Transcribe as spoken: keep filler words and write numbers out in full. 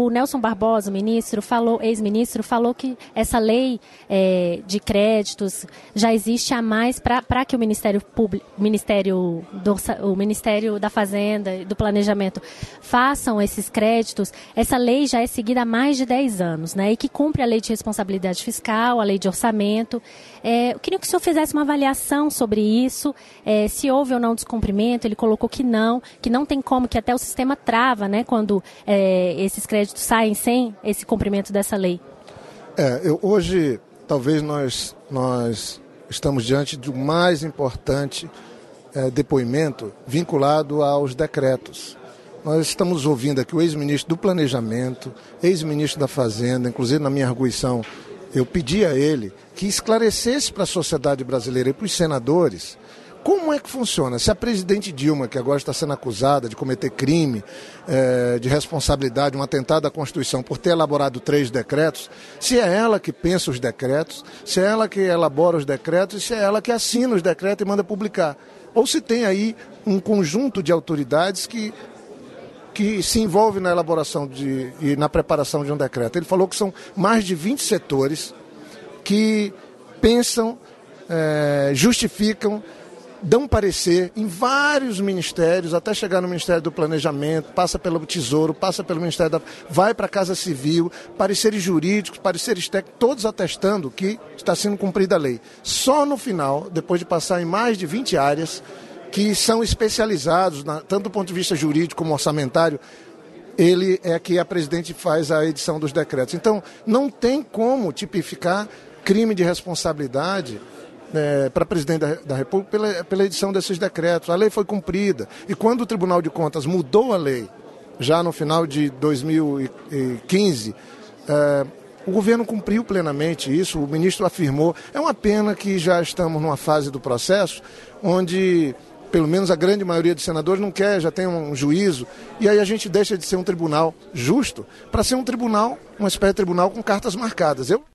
o Nelson Barbosa, o ministro, falou, ex-ministro, falou que essa lei é, de créditos já existe há mais para que o Ministério Público, Ministério do, o Ministério da Fazenda e do Planejamento façam esses créditos. Essa lei já é seguida há mais de dez anos, né? E que cumpre a lei de responsabilidade fiscal, a lei de orçamento. É, eu queria que o senhor fizesse uma avaliação sobre isso, é, se houve ou não descumprimento. Ele colocou que não, que não tem como, que até o sistema trava, né, quando é, esses créditos saem sem esse cumprimento dessa lei. É, eu, hoje, talvez nós, nós estamos diante do mais importante é, depoimento vinculado aos decretos. Nós estamos ouvindo aqui o ex-ministro do Planejamento, ex-ministro da Fazenda, inclusive na minha arguição, eu pedi a ele que esclarecesse para a sociedade brasileira e para os senadores como é que funciona. Se a presidente Dilma, que agora está sendo acusada de cometer crime, é, de responsabilidade, um atentado à Constituição por ter elaborado três decretos, se é ela que pensa os decretos, se é ela que elabora os decretos e se é ela que assina os decretos e manda publicar. Ou se tem aí um conjunto de autoridades que que se envolve na elaboração de, e na preparação de um decreto. Ele falou que são mais de vinte setores que pensam, é, justificam, dão parecer em vários ministérios, até chegar no Ministério do Planejamento, passa pelo Tesouro, passa pelo Ministério da... vai para a Casa Civil, pareceres jurídicos, pareceres técnicos, todos atestando que está sendo cumprida a lei. Só no final, depois de passar em mais de vinte áreas, que são especializados, na, tanto do ponto de vista jurídico como orçamentário, ele é que a presidente faz a edição dos decretos. Então, não tem como tipificar crime de responsabilidade é, para a presidente da, da República pela, pela edição desses decretos. A lei foi cumprida. E quando o Tribunal de Contas mudou a lei, já no final de dois mil e quinze, é, o governo cumpriu plenamente isso, o ministro afirmou. É uma pena que já estamos numa fase do processo onde pelo menos a grande maioria dos senadores não quer, já tem um juízo, e aí a gente deixa de ser um tribunal justo para ser um tribunal, uma espécie de tribunal com cartas marcadas. Eu